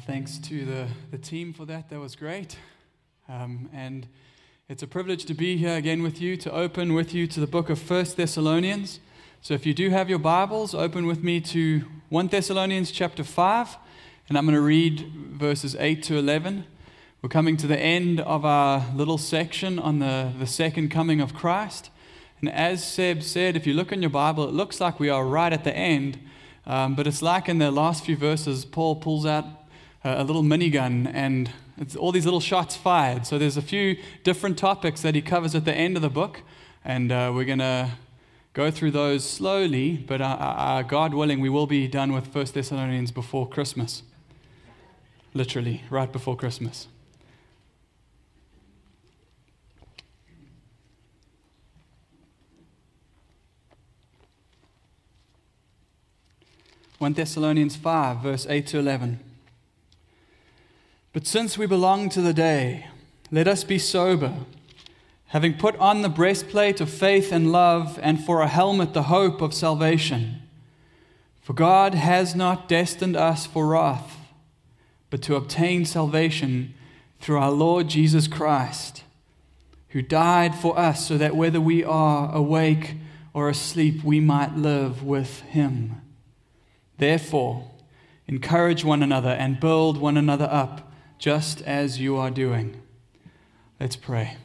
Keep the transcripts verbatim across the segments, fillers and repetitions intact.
thanks to the, the team for that. That was great. Um, and it's a privilege to be here again with you, to open with you to the book of First Thessalonians. So if you do have your Bibles, open with me to First Thessalonians chapter five, and I'm going to read verses eight to eleven. We're coming to the end of our little section on the, the second coming of Christ. And as Seb said, if you look in your Bible, it looks like we are right at the end. Um, but it's like in the last few verses, Paul pulls out a, a little minigun and it's all these little shots fired. So there's a few different topics that he covers at the end of the book. And uh, we're going to go through those slowly. But uh, uh, God willing, we will be done with First Thessalonians before Christmas. Literally, right before Christmas. First Thessalonians five, verse eight to eleven. But since we belong to the day, let us be sober, having put on the breastplate of faith and love, and for a helmet the hope of salvation. For God has not destined us for wrath, but to obtain salvation through our Lord Jesus Christ, who died for us so that whether we are awake or asleep, we might live with Him. Therefore, encourage one another and build one another up, just as you are doing. Let's pray.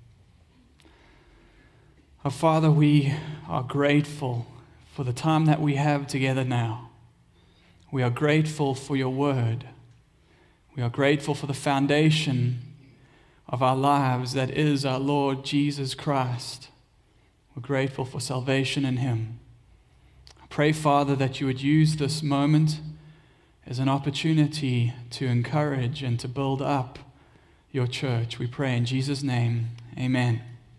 Our Father, we are grateful for the time that we have together now. We are grateful for your word. We are grateful for the foundation of our lives that is our Lord Jesus Christ. We're grateful for salvation in Him. Pray, Father, that you would use this moment as an opportunity to encourage and to build up your church. We pray in Jesus' name, amen.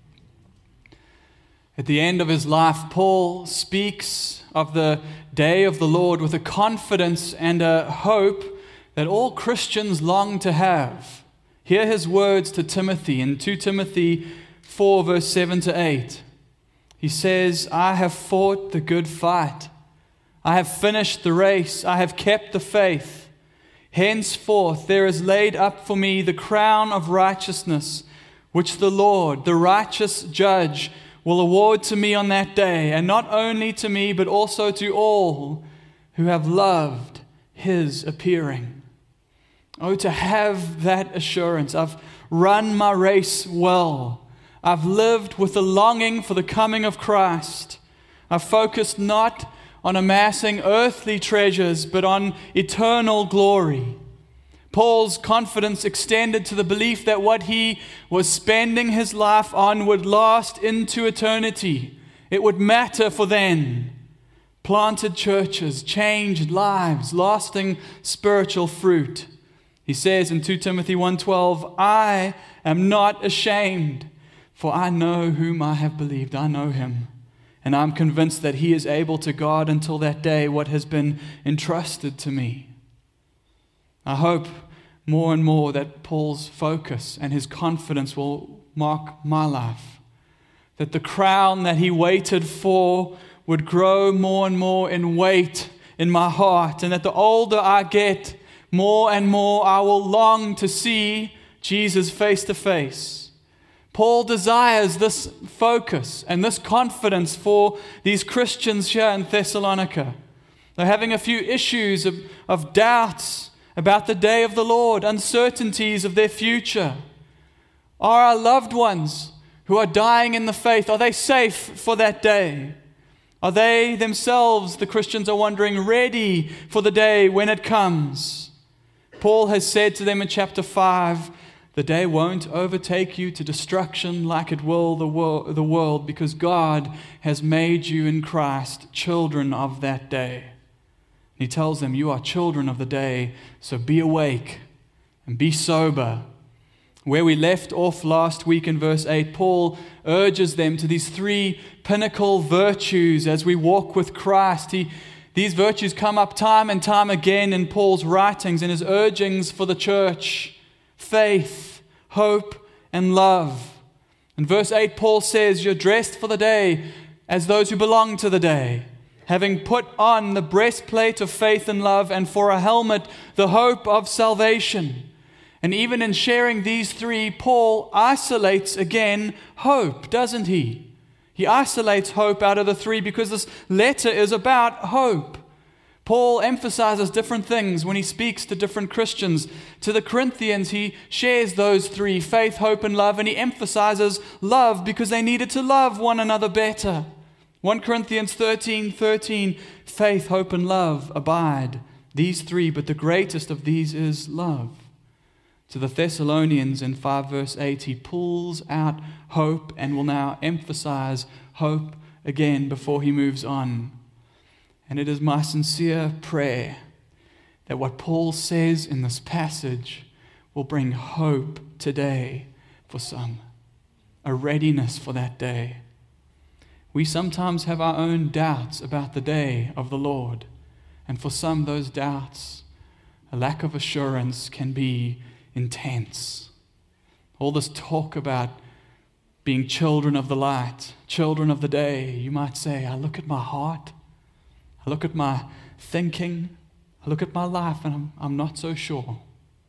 At the end of his life, Paul speaks of the day of the Lord with a confidence and a hope that all Christians long to have. Hear his words to Timothy in Second Timothy four, verse seven to eight. He says, I have fought the good fight. I have finished the race. I have kept the faith. Henceforth there is laid up for me the crown of righteousness, which the Lord, the righteous judge, will award to me on that day, and not only to me, but also to all who have loved His appearing. Oh, to have that assurance. I've run my race well. I've lived with a longing for the coming of Christ. I've focused not on amassing earthly treasures, but on eternal glory. Paul's confidence extended to the belief that what he was spending his life on would last into eternity. It would matter for then. Planted churches, changed lives, lasting spiritual fruit. He says in Second Timothy one twelve, I am not ashamed, for I know whom I have believed. I know Him. And I'm convinced that He is able to guard until that day what has been entrusted to me. I hope more and more that Paul's focus and his confidence will mark my life. That the crown that he waited for would grow more and more in weight in my heart. And that the older I get, more and more I will long to see Jesus face to face. Paul desires this focus and this confidence for these Christians here in Thessalonica. They're having a few issues of, of doubts about the day of the Lord, uncertainties of their future. Are our loved ones who are dying in the faith, are they safe for that day? Are they themselves, the Christians are wondering, ready for the day when it comes? Paul has said to them in chapter five, the day won't overtake you to destruction like it will the, wor- the world, because God has made you in Christ children of that day. He tells them, you are children of the day, so be awake and be sober. Where we left off last week in verse eight, Paul urges them to these three pinnacle virtues as we walk with Christ. He, these virtues come up time and time again in Paul's writings and his urgings for the church. Faith, hope, and love. In verse eight, Paul says, you're dressed for the day as those who belong to the day. having put on the breastplate of faith and love, and for a helmet, the hope of salvation. And even in sharing these three, Paul isolates again hope, doesn't he? He isolates hope out of the three because this letter is about hope. Paul emphasizes different things when he speaks to different Christians. To the Corinthians, he shares those three, faith, hope, and love, and he emphasizes love because they needed to love one another better. First Corinthians thirteen thirteen, faith, hope, and love abide. These three, but the greatest of these is love. To the Thessalonians in five verse eight, he pulls out hope and will now emphasize hope again before he moves on. And it is my sincere prayer that what Paul says in this passage will bring hope today for some, a readiness for that day. We sometimes have our own doubts about the day of the Lord, and for some those doubts, a lack of assurance can be intense. All this talk about being children of the light, children of the day, you might say, I look at my heart, I look at my thinking, I look at my life, and I'm, I'm not so sure.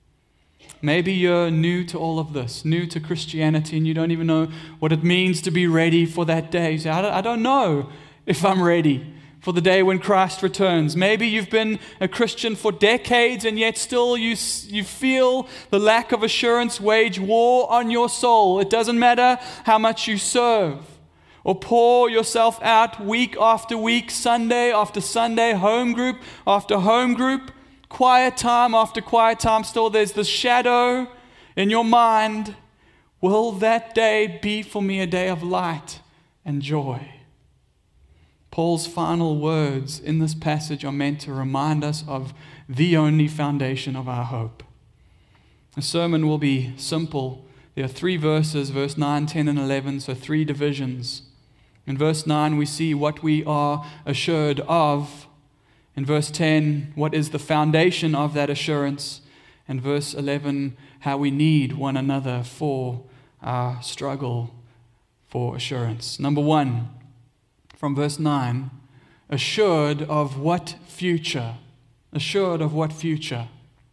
Maybe you're new to all of this, new to Christianity, and you don't even know what it means to be ready for that day. You say, I don't, I don't know if I'm ready for the day when Christ returns. Maybe you've been a Christian for decades, and yet still you, you feel the lack of assurance wage war on your soul. It doesn't matter how much you serve or pour yourself out week after week, Sunday after Sunday, home group after home group, quiet time after quiet time, still there's this shadow in your mind. Will that day be for me a day of light and joy? Paul's final words in this passage are meant to remind us of the only foundation of our hope. The sermon will be simple. There are three verses, verse nine, ten, and eleven, so three divisions. In verse nine, we see what we are assured of. In verse ten, what is the foundation of that assurance? And verse eleven, how we need one another for our struggle for assurance. Number one, from verse nine, assured of what future? Assured of what future?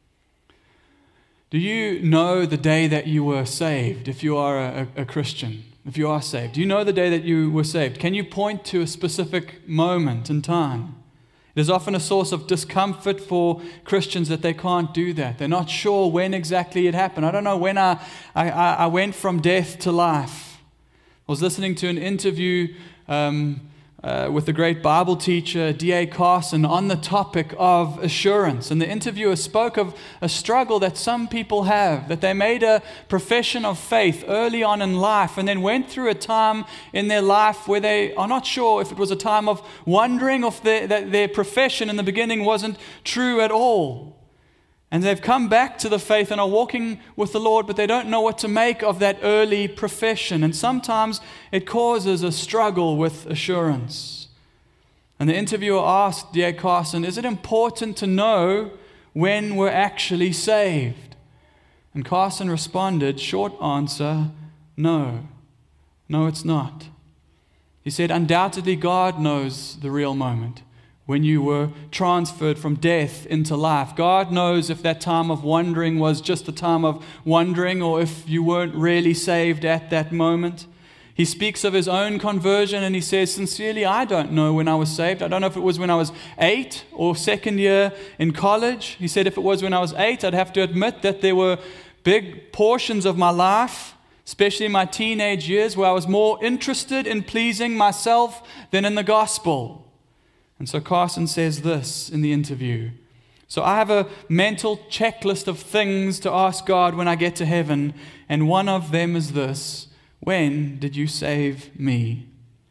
Do you know the day that you were saved, if you are a, a Christian? If you are saved, do you know the day that you were saved? Can you point to a specific moment in time? It is often a source of discomfort for Christians that they can't do that. They're not sure when exactly it happened. I don't know when I, I, I went from death to life. I was listening to an interview um, uh, with the great Bible teacher, D A Carson, on the topic of assurance. And the interviewer spoke of a struggle that some people have, that they made a profession of faith early on in life and then went through a time in their life where they are not sure if it was a time of wondering if their, that their profession in the beginning wasn't true at all. And they've come back to the faith and are walking with the Lord, but they don't know what to make of that early profession. And sometimes it causes a struggle with assurance. And the interviewer asked D A Carson, is it important to know when we're actually saved? And Carson responded, short answer, no. No, it's not. He said, undoubtedly God knows the real moment when you were transferred from death into life. God knows if that time of wondering was just a time of wondering or if you weren't really saved at that moment. He speaks of his own conversion and he says, sincerely, I don't know when I was saved. I don't know if it was when I was eight or second year in college. He said if it was when I was eight, I'd have to admit that there were big portions of my life, especially in my teenage years, where I was more interested in pleasing myself than in the gospel. And so Carson says this in the interview. So I have a mental checklist of things to ask God when I get to heaven, and one of them is this: when did you save me?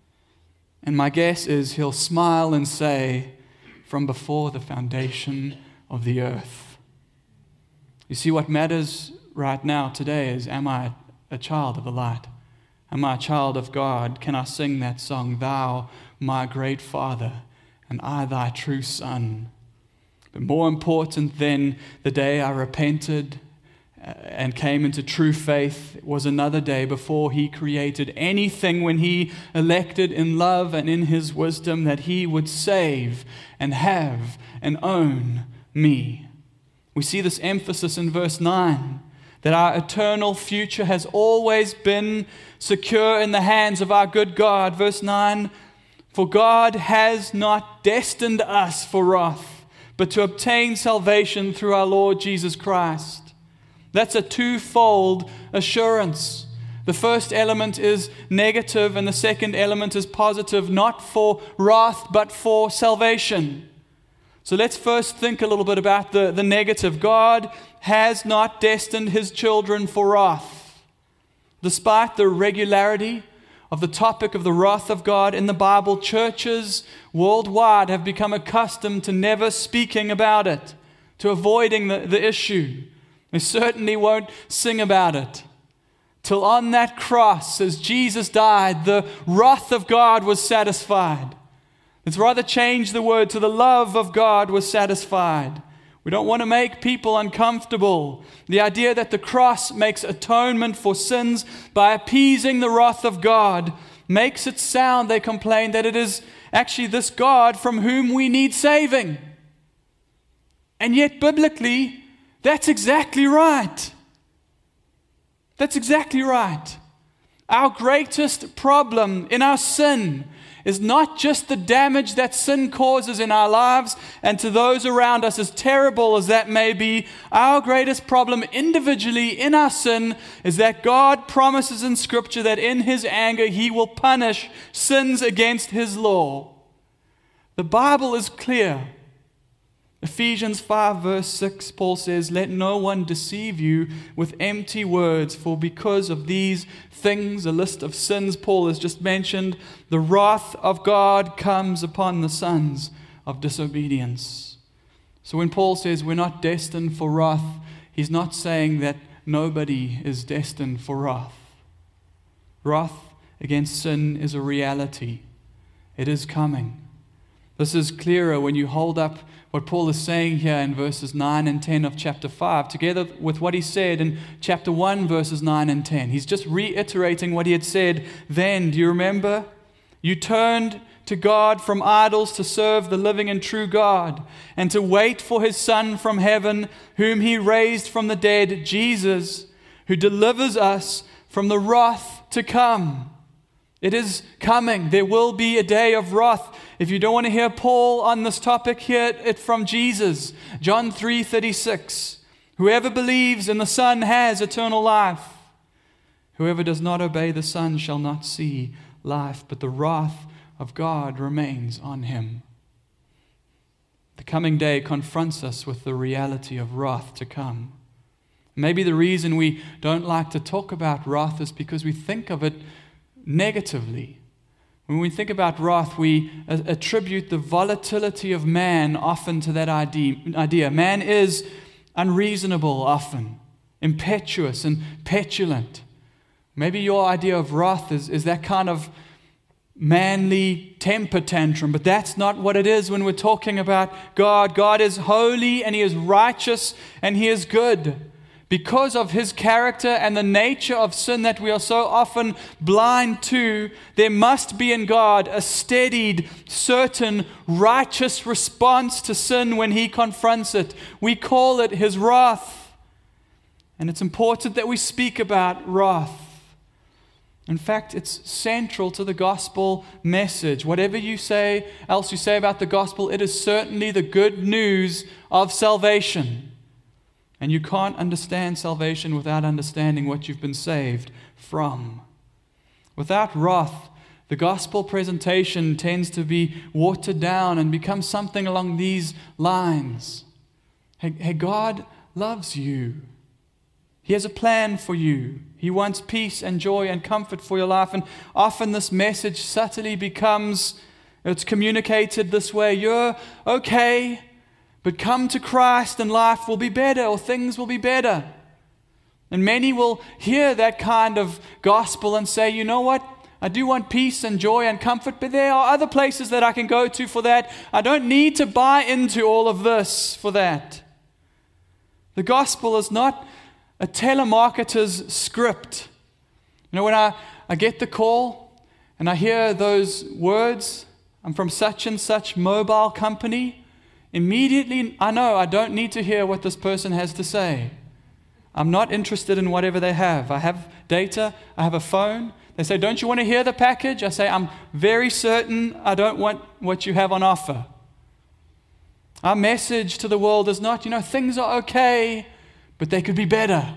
And my guess is he'll smile and say, from before the foundation of the earth. You see, what matters right now today is, am I a child of the light? Am I a child of God? Can I sing that song, Thou, my great Father, and I thy true Son? But more important than the day I repented and came into true faith. It was another day before he created anything, when he elected in love and in his wisdom that he would save and have and own me. We see this emphasis in verse nine, that our eternal future has always been secure in the hands of our good God. Verse nine, for God has not destined us for wrath, but to obtain salvation through our Lord Jesus Christ. That's a twofold assurance. The first element is negative and the second element is positive, not for wrath but for salvation. So let's first think a little bit about the, the negative. God has not destined his children for wrath. Despite the regularity of the topic of the wrath of God in the Bible, churches worldwide have become accustomed to never speaking about it, to avoiding the, the issue. They certainly won't sing about it. Till on that cross, as Jesus died, the wrath of God was satisfied. Let's rather change the word to the love of God was satisfied. We don't want to make people uncomfortable. The idea that the cross makes atonement for sins by appeasing the wrath of God makes it sound, they complain, that it is actually this God from whom we need saving. And yet biblically, that's exactly right. That's exactly right. Our greatest problem in our sin is not just the damage that sin causes in our lives and to those around us, as terrible as that may be. Our greatest problem individually in our sin is that God promises in Scripture that in his anger he will punish sins against his law. The Bible is clear. Ephesians five verse six, Paul says, let no one deceive you with empty words, for because of these things, a list of sins Paul has just mentioned, the wrath of God comes upon the sons of disobedience. So when Paul says we're not destined for wrath, he's not saying that nobody is destined for wrath. Wrath against sin is a reality. It is coming. This is clearer when you hold up what Paul is saying here in verses nine and ten of chapter five, together with what he said in chapter one, verses nine and ten. He's just reiterating what he had said then. Do you remember? You turned to God from idols to serve the living and true God, and to wait for his Son from heaven, whom he raised from the dead, Jesus, who delivers us from the wrath to come. It is coming. There will be a day of wrath. If you don't want to hear Paul on this topic, hear it from Jesus. John three thirty-six. Whoever believes in the Son has eternal life. Whoever does not obey the Son shall not see life, but the wrath of God remains on him. The coming day confronts us with the reality of wrath to come. Maybe the reason we don't like to talk about wrath is because we think of it negatively. When we think about wrath, we attribute the volatility of man often to that idea. Man is unreasonable often, impetuous and petulant. Maybe your idea of wrath is, is that kind of manly temper tantrum, but that's not what it is when we're talking about God. God is holy and he is righteous and he is good. Because of his character and the nature of sin that we are so often blind to, there must be in God a steadied, certain, righteous response to sin when he confronts it. We call it his wrath. And it's important that we speak about wrath. In fact, it's central to the gospel message. Whatever you say, else you say about the gospel, it is certainly the good news of salvation. And you can't understand salvation without understanding what you've been saved from. Without wrath, the gospel presentation tends to be watered down and becomes something along these lines. Hey, hey, God loves you. He has a plan for you. He wants peace and joy and comfort for your life. And often this message subtly becomes, it's communicated this way: you're okay, but come to Christ and life will be better, or things will be better. And many will hear that kind of gospel and say, you know what? I do want peace and joy and comfort, but there are other places that I can go to for that. I don't need to buy into all of this for that. The gospel is not a telemarketer's script. You know, when I, I get the call and I hear those words, I'm from such and such mobile company, immediately I know I don't need to hear what this person has to say. I'm not interested in whatever they have. I have data, I have a phone. They say, don't you want to hear the package? I say, I'm very certain I don't want what you have on offer. Our message to the world is not, you know, things are okay, but they could be better.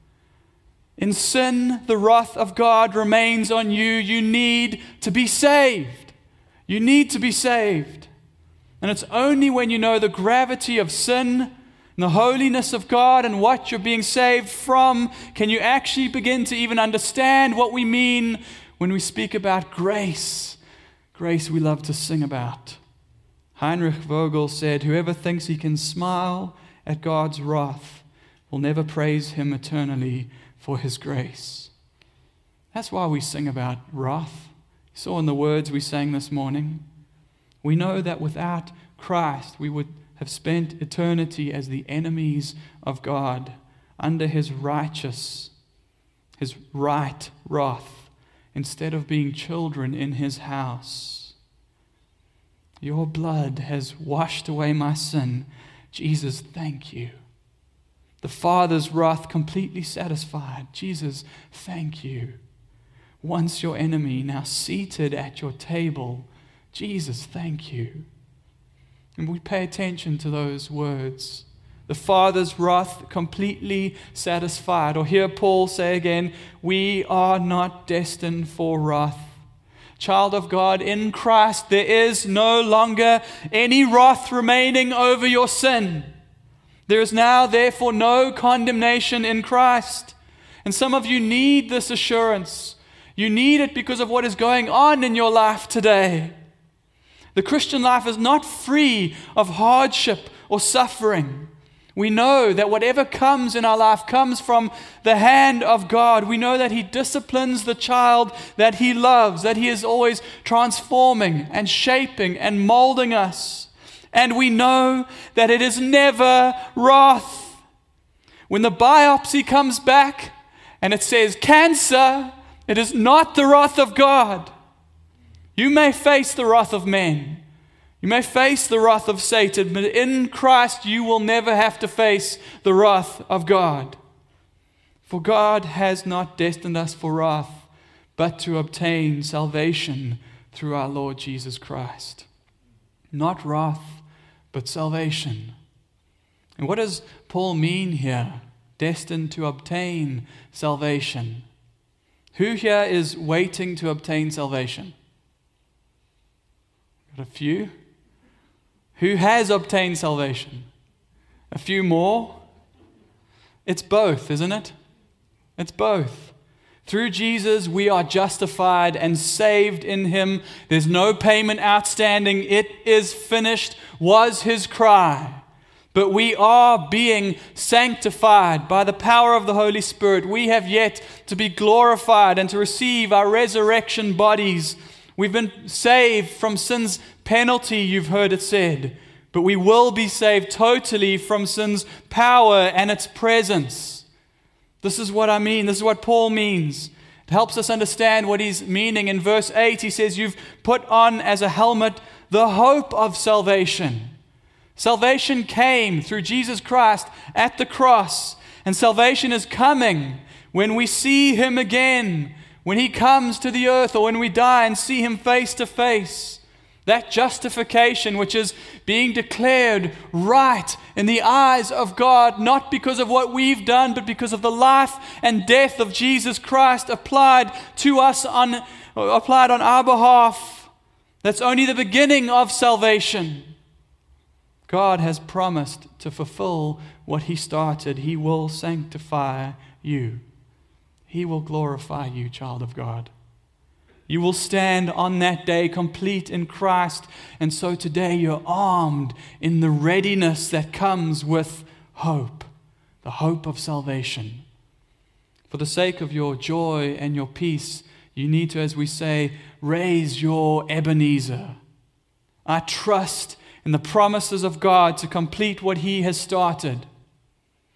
In sin, the wrath of God remains on you. You need to be saved. You need to be saved. And it's only when you know the gravity of sin and the holiness of God and what you're being saved from can you actually begin to even understand what we mean when we speak about grace. Grace we love to sing about. Heinrich Vogel said, whoever thinks he can smile at God's wrath will never praise him eternally for his grace. That's why we sing about wrath. You saw in the words we sang this morning. We know that without Christ we would have spent eternity as the enemies of God under his righteous, his right wrath, instead of being children in his house. Your blood has washed away my sin. Jesus, thank you. The Father's wrath completely satisfied. Jesus, thank you. Once your enemy, now seated at your table. Jesus, thank you. And we pay attention to those words. The Father's wrath completely satisfied. Or hear Paul say again, we are not destined for wrath. Child of God, in Christ there is no longer any wrath remaining over your sin. There is now therefore no condemnation in Christ. And some of you need this assurance. You need it because of what is going on in your life today. The Christian life is not free of hardship or suffering. We know that whatever comes in our life comes from the hand of God. We know that He disciplines the child that He loves, that He is always transforming and shaping and molding us. And we know that it is never wrath. When the biopsy comes back and it says cancer, it is not the wrath of God. You may face the wrath of men. You may face the wrath of Satan, but in Christ you will never have to face the wrath of God. For God has not destined us for wrath, but to obtain salvation through our Lord Jesus Christ. Not wrath, but salvation. And what does Paul mean here? Destined to obtain salvation. Who here is waiting to obtain salvation? Got a few. Who has obtained salvation? A few more? It's both, isn't it? It's both. Through Jesus, we are justified and saved in Him. There's no payment outstanding. It is finished, was His cry. But we are being sanctified by the power of the Holy Spirit. We have yet to be glorified and to receive our resurrection bodies. We've been saved from sin's penalty, you've heard it said. But we will be saved totally from sin's power and its presence. This is what I mean. This is what Paul means. It helps us understand what he's meaning. In verse eight, he says, you've put on as a helmet the hope of salvation. Salvation came through Jesus Christ at the cross. And salvation is coming when we see Him again. When He comes to the earth, or when we die and see Him face to face. That justification which is being declared right in the eyes of God, not because of what we've done, but because of the life and death of Jesus Christ applied to us, on, applied on our behalf. That's only the beginning of salvation. God has promised to fulfill what He started. He will sanctify you. He will glorify you, child of God. You will stand on that day complete in Christ. And so today you're armed in the readiness that comes with hope, the hope of salvation. For the sake of your joy and your peace, you need to, as we say, raise your Ebenezer. I trust in the promises of God to complete what He has started.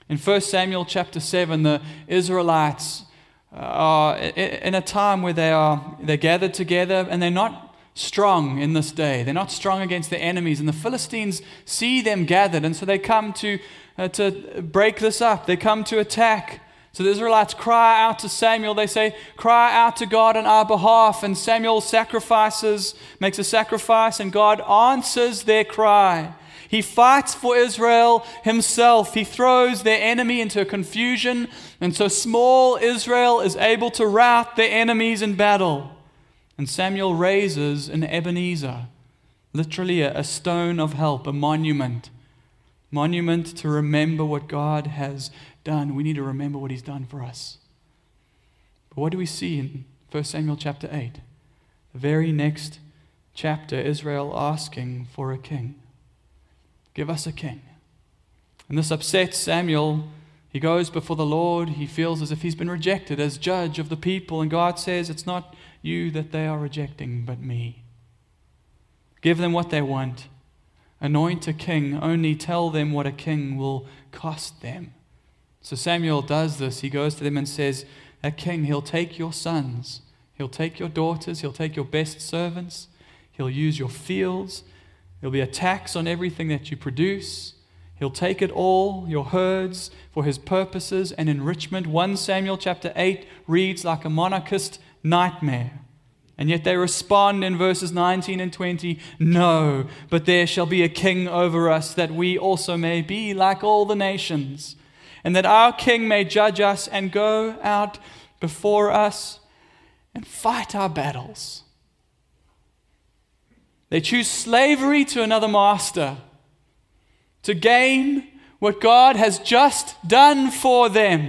In First Samuel chapter seven, the Israelites are in a time where they are they're gathered together and they're not strong in this day. They're not strong against their enemies. And the Philistines see them gathered, and so they come to, uh, to break this up. They come to attack. So the Israelites cry out to Samuel. They say, cry out to God on our behalf. And Samuel sacrifices, makes a sacrifice, and God answers their cry. He fights for Israel himself. He throws their enemy into confusion. And so small Israel is able to rout their enemies in battle. And Samuel raises an Ebenezer, literally a, a stone of help, a monument. Monument to remember what God has done. We need to remember what He's done for us. But what do we see in First Samuel chapter eight? The very next chapter, Israel asking for a king. Give us a king. And this upsets Samuel. He goes before the Lord. He feels as if he's been rejected as judge of the people. And God says, it's not you that they are rejecting, but me. Give them what they want. Anoint a king. Only tell them what a king will cost them. So Samuel does this. He goes to them and says, a king, he'll take your sons. He'll take your daughters. He'll take your best servants. He'll use your fields. There'll be a tax on everything that you produce. He'll take it all, your herds, for his purposes and enrichment. First Samuel chapter eight reads like a monarchist nightmare. And yet they respond in verses nineteen and twenty, no, but there shall be a king over us, that we also may be like all the nations, and that our king may judge us and go out before us and fight our battles. They choose slavery to another master to gain what God has just done for them.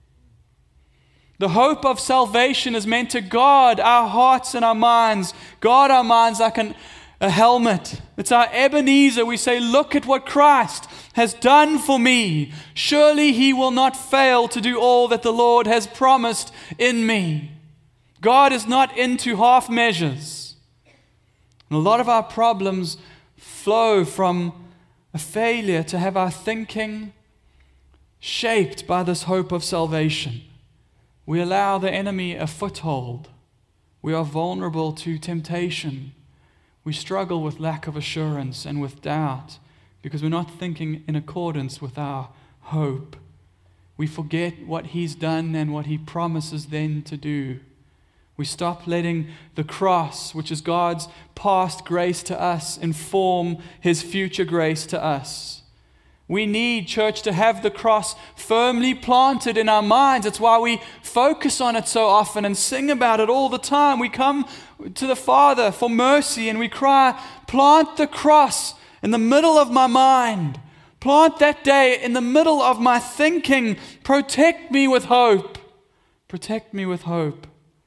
The hope of salvation is meant to guard our hearts and our minds. Guard our minds like an, a helmet. It's our Ebenezer. We say, look at what Christ has done for me. Surely He will not fail to do all that the Lord has promised in me. God is not into half measures. And a lot of our problems flow from a failure to have our thinking shaped by this hope of salvation. We allow the enemy a foothold. We are vulnerable to temptation. We struggle with lack of assurance and with doubt because we're not thinking in accordance with our hope. We forget what He's done and what He promises then to do. We stop letting the cross, which is God's past grace to us, inform His future grace to us. We need, church, to have the cross firmly planted in our minds. It's why we focus on it so often and sing about it all the time. We come to the Father for mercy and we cry, plant the cross in the middle of my mind. Plant that day in the middle of my thinking. Protect me with hope. Protect me with hope.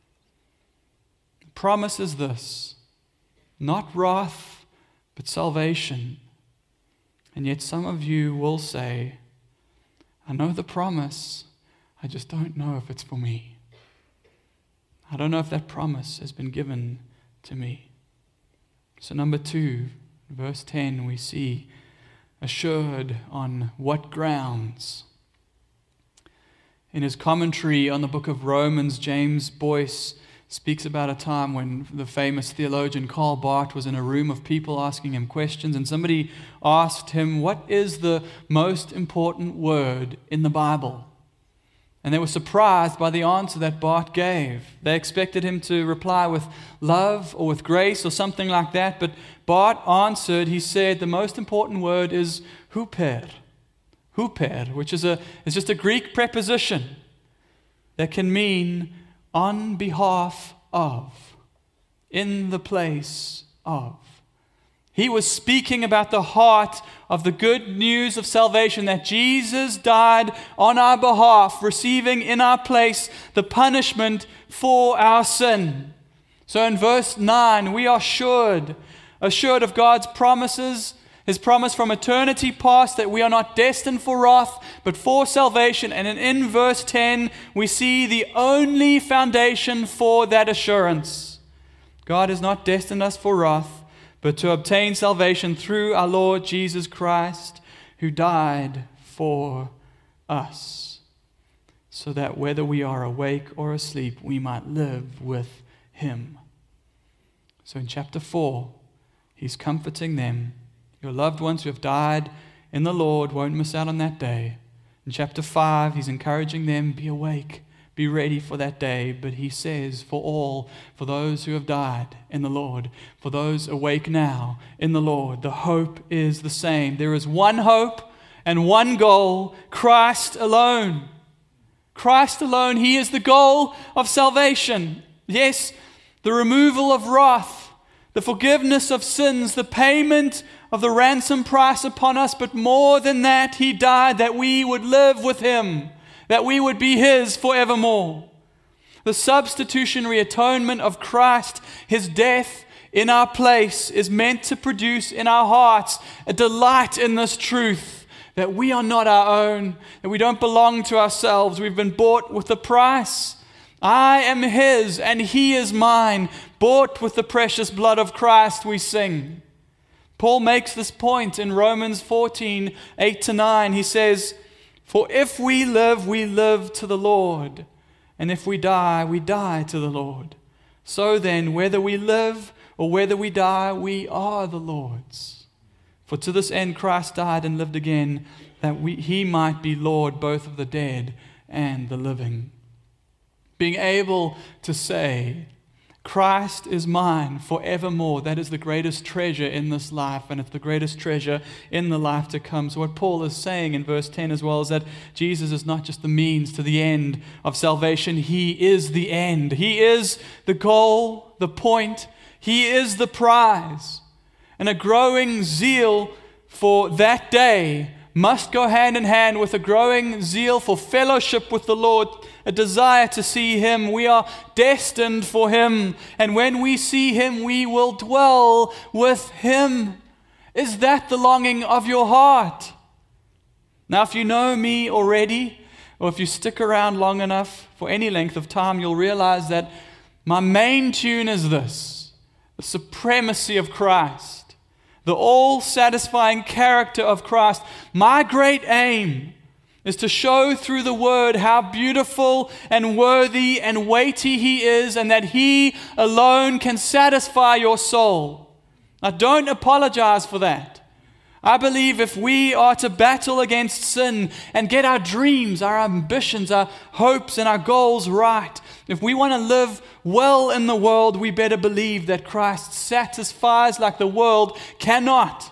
The promise is this, not wrath, but salvation. And yet some of you will say, I know the promise, I just don't know if it's for me. I don't know if that promise has been given to me. So number two, verse ten, we see assured on what grounds. In his commentary on the book of Romans, James Boyce speaks about a time when the famous theologian Karl Barth was in a room of people asking him questions, and somebody asked him, what is the most important word in the Bible? And they were surprised by the answer that Barth gave. They expected him to reply with love or with grace or something like that, but Barth answered, he said, the most important word is huper. Huper, which is, a, is just a Greek preposition that can mean on behalf of, in the place of. He was speaking about the heart of the good news of salvation, that Jesus died on our behalf, receiving in our place the punishment for our sin. So in verse nine, we are assured, assured of God's promises, His promise from eternity past that we are not destined for wrath, but for salvation. And in, in verse ten, we see the only foundation for that assurance. God has not destined us for wrath, but to obtain salvation through our Lord Jesus Christ, who died for us, so that whether we are awake or asleep, we might live with him. So in chapter four, he's comforting them. Your loved ones who have died in the Lord won't miss out on that day. In chapter five, he's encouraging them, be awake, be ready for that day. But he says, for all, for those who have died in the Lord, for those awake now in the Lord, the hope is the same. There is one hope and one goal, Christ alone. Christ alone, he is the goal of salvation. Yes, the removal of wrath, the forgiveness of sins, the payment of the ransom price upon us, but more than that, he died that we would live with him, that we would be his forevermore. The substitutionary atonement of Christ, his death in our place, is meant to produce in our hearts a delight in this truth, that we are not our own, that we don't belong to ourselves. We've been bought with a price. I am his and he is mine, bought with the precious blood of Christ, we sing. Paul makes this point in Romans fourteen, eight to nine. He says, for if we live, we live to the Lord, and if we die, we die to the Lord. So then, whether we live or whether we die, we are the Lord's. For to this end Christ died and lived again, that we, he might be Lord both of the dead and the living. Being able to say, Christ is mine forevermore. That is the greatest treasure in this life, and it's the greatest treasure in the life to come. So what Paul is saying in verse ten as well is that Jesus is not just the means to the end of salvation. He is the end. He is the goal, the point. He is the prize. And a growing zeal for that day must go hand in hand with a growing zeal for fellowship with the Lord, a desire to see him. We are destined for him, and when we see him, we will dwell with him. Is that the longing of your heart? Now, if you know me already, or if you stick around long enough for any length of time, you'll realize that my main tune is this: the supremacy of Christ, the all-satisfying character of Christ. My great aim is to show through the word how beautiful and worthy and weighty he is, and that he alone can satisfy your soul. Now, don't apologize for that. I believe if we are to battle against sin and get our dreams, our ambitions, our hopes, and our goals right, if we want to live well in the world, we better believe that Christ satisfies like the world cannot.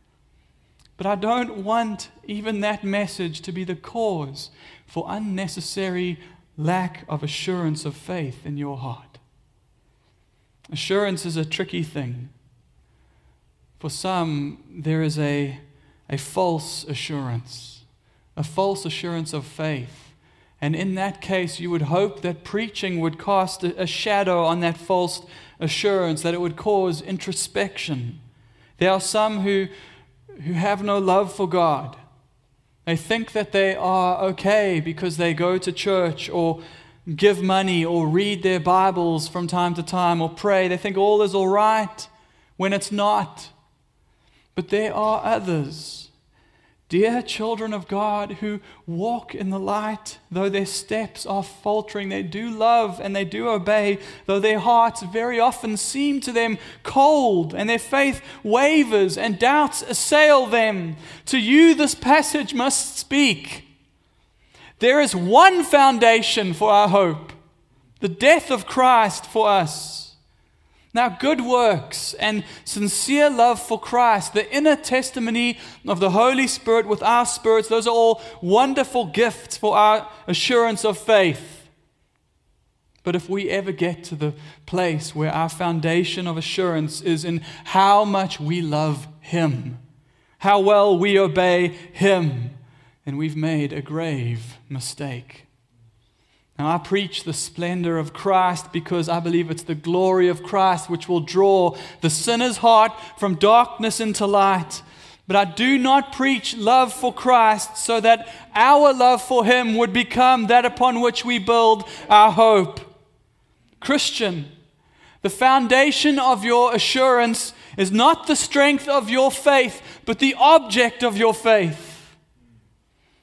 But I don't want even that message to be the cause for unnecessary lack of assurance of faith in your heart. Assurance is a tricky thing. For some, there is a, a false assurance, a false assurance of faith. And in that case, you would hope that preaching would cast a, a shadow on that false assurance, that it would cause introspection. There are some who, who have no love for God. They think that they are okay because they go to church or give money or read their Bibles from time to time or pray. They think all is all right when it's not. But there are others, dear children of God, who walk in the light, though their steps are faltering. They do love and they do obey, though their hearts very often seem to them cold and their faith wavers and doubts assail them. To you this passage must speak. There is one foundation for our hope, the death of Christ for us. Now, good works and sincere love for Christ, the inner testimony of the Holy Spirit with our spirits, those are all wonderful gifts for our assurance of faith. But if we ever get to the place where our foundation of assurance is in how much we love him, how well we obey him, then we've made a grave mistake. Now, I preach the splendor of Christ because I believe it's the glory of Christ which will draw the sinner's heart from darkness into light. But I do not preach love for Christ so that our love for him would become that upon which we build our hope. Christian, the foundation of your assurance is not the strength of your faith, but the object of your faith.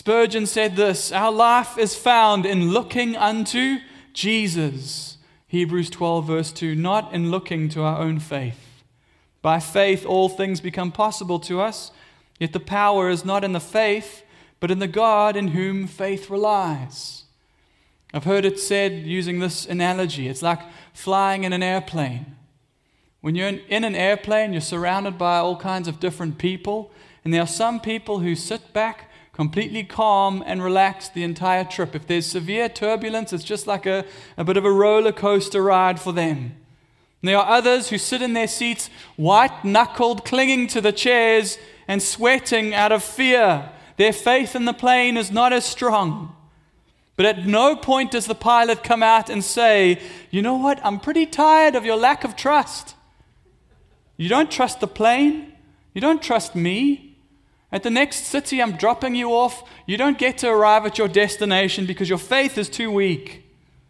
Spurgeon said this, "Our life is found in looking unto Jesus." Hebrews twelve verse two, not in looking to our own faith. By faith all things become possible to us, yet the power is not in the faith, but in the God in whom faith relies. I've heard it said using this analogy, it's like flying in an airplane. When you're in, in an airplane, you're surrounded by all kinds of different people, and there are some people who sit back completely calm and relaxed the entire trip. If there's severe turbulence, it's just like a, a bit of a roller coaster ride for them. And there are others who sit in their seats, white-knuckled, clinging to the chairs and sweating out of fear. Their faith in the plane is not as strong. But at no point does the pilot come out and say, "You know what, I'm pretty tired of your lack of trust. You don't trust the plane. You don't trust me. At the next city I'm dropping you off, you don't get to arrive at your destination because your faith is too weak."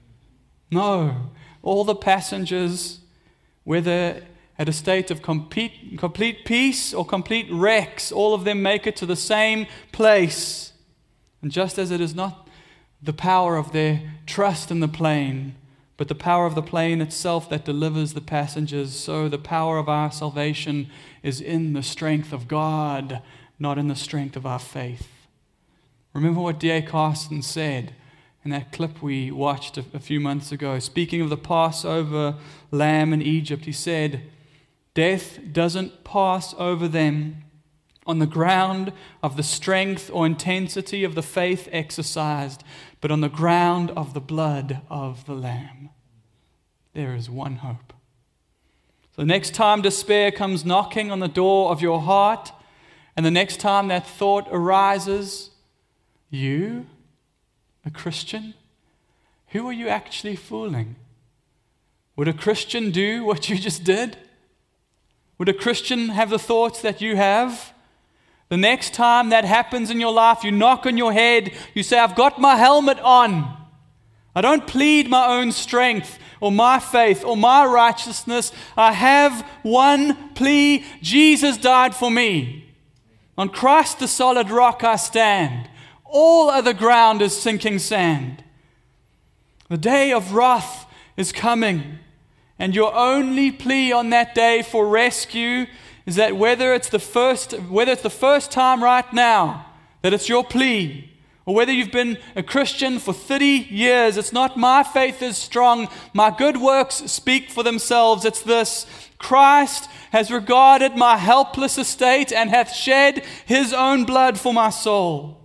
No, all the passengers, whether at a state of complete, complete peace or complete wrecks, all of them make it to the same place. And just as it is not the power of their trust in the plane, but the power of the plane itself that delivers the passengers, so the power of our salvation is in the strength of God, not in the strength of our faith. Remember what D A Carson said in that clip we watched a, a few months ago. Speaking of the Passover lamb in Egypt, he said, "Death doesn't pass over them on the ground of the strength or intensity of the faith exercised, but on the ground of the blood of the Lamb." There is one hope. So the next time despair comes knocking on the door of your heart, and the next time that thought arises, you, a Christian, who are you actually fooling? Would a Christian do what you just did? Would a Christian have the thoughts that you have? The next time that happens in your life, you knock on your head, you say, "I've got my helmet on. I don't plead my own strength or my faith or my righteousness. I have one plea. Jesus died for me. On Christ the solid rock I stand. All other ground is sinking sand." The day of wrath is coming, and your only plea on that day for rescue is that whether it's the first, whether it's the first time right now that it's your plea, or whether you've been a Christian for thirty years, it's not "my faith is strong, my good works speak for themselves." It's this: Christ has regarded my helpless estate and hath shed his own blood for my soul.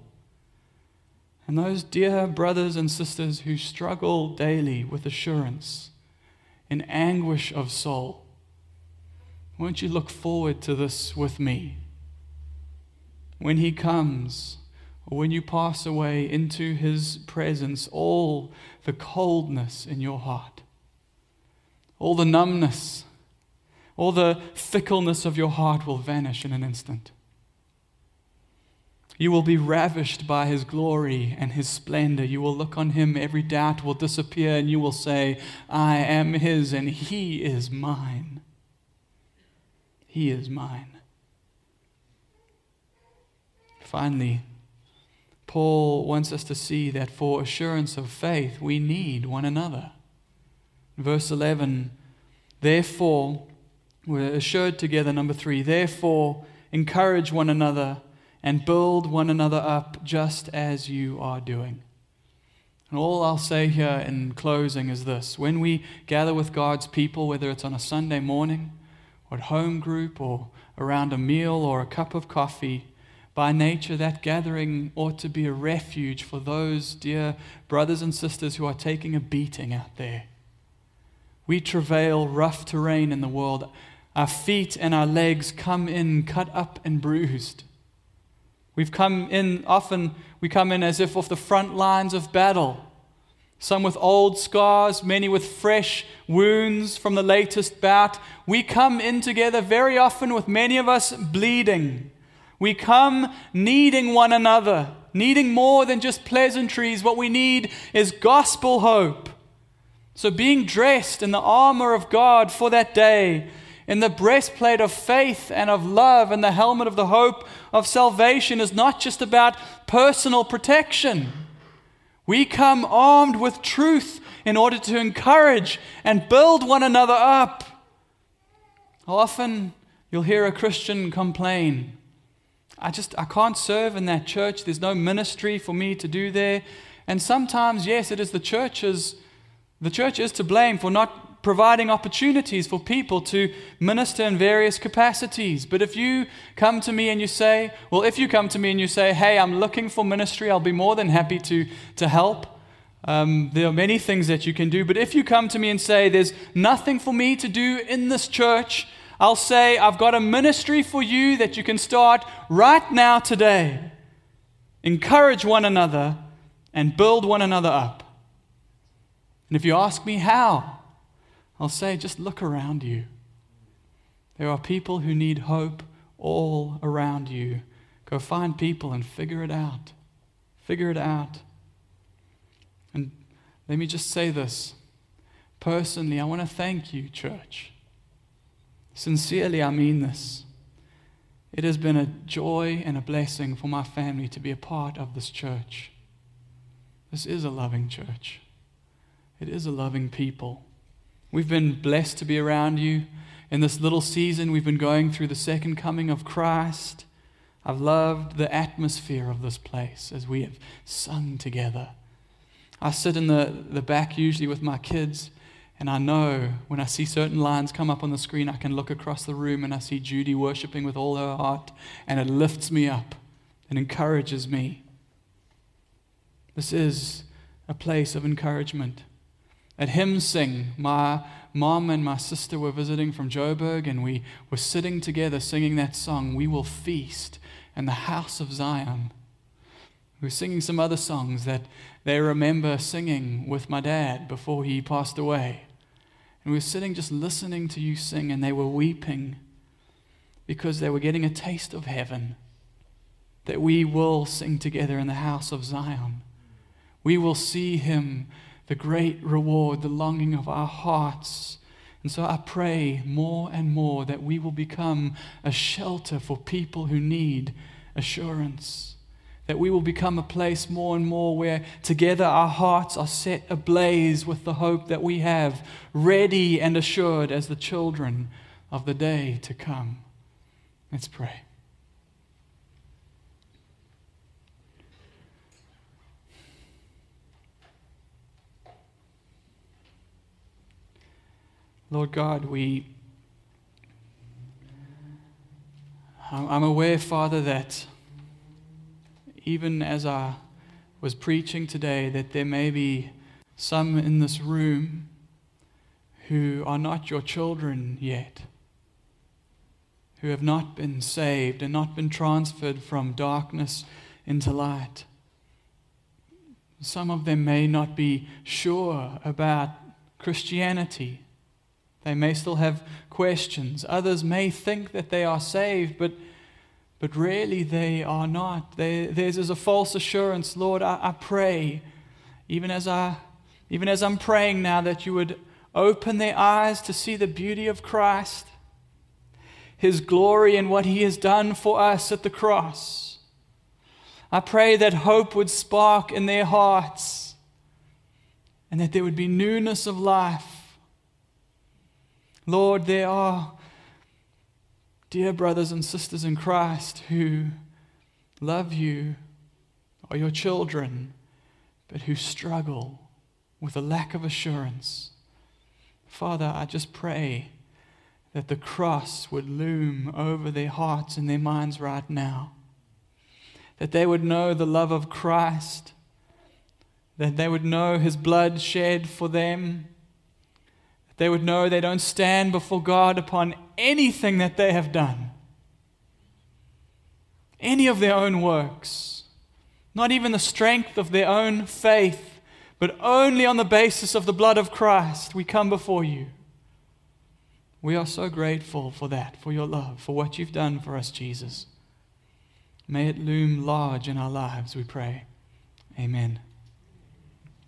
And those dear brothers and sisters who struggle daily with assurance, in anguish of soul, won't you look forward to this with me? When he comes, or when you pass away into his presence, all the coldness in your heart, all the numbness, all the fickleness of your heart will vanish in an instant. You will be ravished by his glory and his splendor. You will look on him, every doubt will disappear, and you will say, "I am his and he is mine. He is mine." Finally, Paul wants us to see that for assurance of faith, we need one another. Verse eleven, therefore, we're assured together, number three, therefore, encourage one another and build one another up just as you are doing. And all I'll say here in closing is this: when we gather with God's people, whether it's on a Sunday morning, or at home group, or around a meal or a cup of coffee, by nature that gathering ought to be a refuge for those dear brothers and sisters who are taking a beating out there. We travail rough terrain in the world. Our feet and our legs come in cut up and bruised. We've come in, often we come in as if off the front lines of battle. Some with old scars, many with fresh wounds from the latest bout. We come in together very often with many of us bleeding. We come needing one another, needing more than just pleasantries. What we need is gospel hope. So being dressed in the armor of God for that day, in the breastplate of faith and of love, and the helmet of the hope of salvation, is not just about personal protection. We come armed with truth in order to encourage and build one another up. Often you'll hear a Christian complain, I just, I can't serve in that church. There's no ministry for me to do there. And sometimes, yes, it is the church's, the church is to blame for not providing opportunities for people to minister in various capacities. But if you come to me and you say, well, if you come to me and you say, hey, I'm looking for ministry, I'll be more than happy to, to help. Um, there are many things that you can do. But if you come to me and say, there's nothing for me to do in this church, I'll say, I've got a ministry for you that you can start right now today. Encourage one another and build one another up. And if you ask me how, I'll say, just look around you. There are people who need hope all around you. Go find people and figure it out. Figure it out. And let me just say this. Personally, I want to thank you, church. Sincerely, I mean this. It has been a joy and a blessing for my family to be a part of this church. This is a loving church. It is a loving people. We've been blessed to be around you. In this little season, we've been going through the second coming of Christ. I've loved the atmosphere of this place as we have sung together. I sit in the, the back usually with my kids, and I know when I see certain lines come up on the screen, I can look across the room and I see Judy worshiping with all her heart, and it lifts me up and encourages me. This is a place of encouragement. At Hymn Sing, my mom and my sister were visiting from Joburg, and we were sitting together singing that song, We Will Feast in the House of Zion. We were singing some other songs that they remember singing with my dad before he passed away. And we were sitting just listening to you sing, and they were weeping because they were getting a taste of heaven, that we will sing together in the house of Zion. We will see Him, the great reward, the longing of our hearts. And so I pray more and more that we will become a shelter for people who need assurance. That we will become a place more and more where together our hearts are set ablaze with the hope that we have, ready and assured as the children of the day to come. Let's pray. Lord God, we, I'm aware, Father, that even as I was preaching today, that there may be some in this room who are not your children yet, who have not been saved and not been transferred from darkness into light. Some of them may not be sure about Christianity. They may still have questions. Others may think that they are saved, but But really they are not. They, theirs is a false assurance. Lord, I, I pray, even as, I, even as I'm praying now, that you would open their eyes to see the beauty of Christ, His glory and what He has done for us at the cross. I pray that hope would spark in their hearts and that there would be newness of life. Lord, there are dear brothers and sisters in Christ who love you, are your children, but who struggle with a lack of assurance. Father, I just pray that the cross would loom over their hearts and their minds right now, that they would know the love of Christ, that they would know His blood shed for them, that they would know they don't stand before God upon anything that they have done, any of their own works, not even the strength of their own faith, but only on the basis of the blood of Christ we come before you. We are so grateful for that, for your love, for what you've done for us, Jesus. May it loom large in our lives, we pray. Amen.